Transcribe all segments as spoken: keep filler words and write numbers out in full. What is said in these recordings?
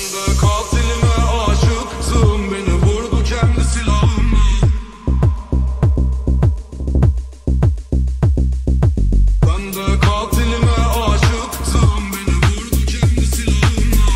de katilime aşıktım, beni vurdu kendi silahımla. Ben de katilime aşıktım, beni vurdu kendi silahımla.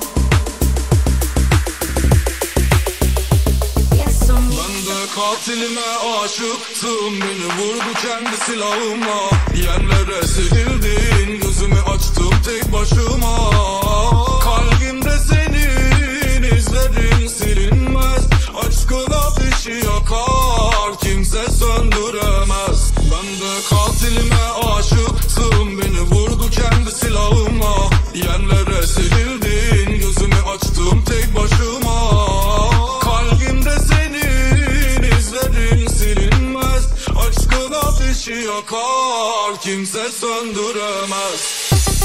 Ben de katilime aşıktım, beni vurdu kendi silahımla. Yerlere serildin, gözümü açtım tek başıma. Kalbimde senin izlerin silinmez. Aşkın ateşi yakar, kimse söndüremez. Ben de katilime aşıktım, beni vurdu kendi silahımla. Yerlere serildin, gözümü açtım tek başıma. Kalbimde senin izlerin silinmez. Aşkın ateşi yakar, kimse söndüremez.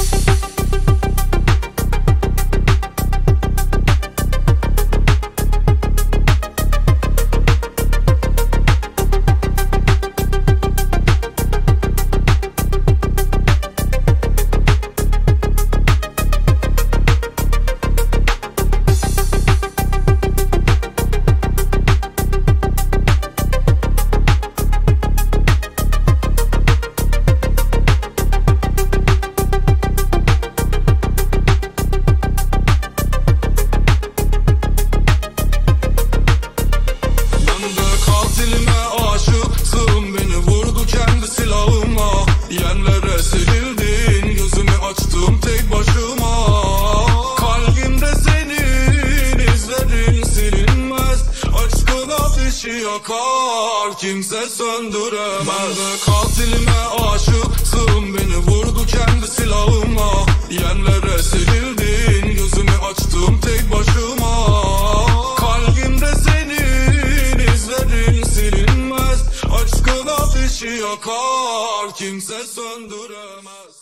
Yerlere serildin, gözümü açtım tek başıma. Kalbimde senin izlerin silinmez. Aşkın ateşi yakar, kimse söndüremez. Ben de katilime aşıktım, beni vurdu kendi silahımla. Yerlere serildin, gözümü açtım tek başıma. Kalbimde senin izlerin silinmez. Aşkın ateşi yakar, kimse söndüremez.